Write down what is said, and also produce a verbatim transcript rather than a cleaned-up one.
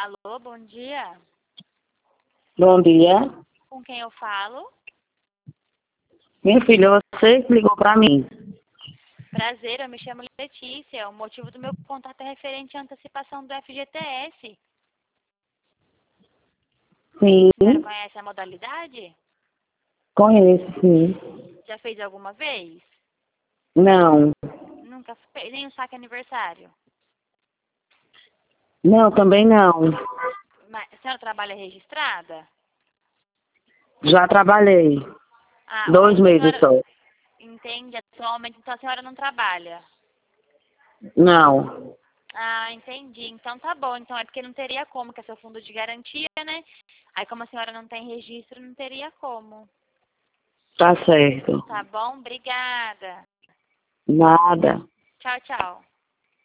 Alô, bom dia. Bom dia. Com quem eu falo? Minha filha, você que ligou para mim. Prazer, eu me chamo Letícia. O motivo do meu contato é referente à antecipação do F G T S. Sim, A senhora conhece a modalidade? conheço, sim. Já fez alguma vez? Não, Nunca fez? Nem um saque aniversário? não, também não. Mas a senhora trabalha registrada? Já trabalhei. Ah, Dois hoje a meses senhora só. entende atualmente, então a senhora não trabalha. Não, Ah, entendi. Então tá bom. Então é porque não teria como, que é seu fundo de garantia, né? Aí como a senhora não tem registro, não teria como. tá certo. Tá bom? Obrigada. Nada. Tchau, tchau.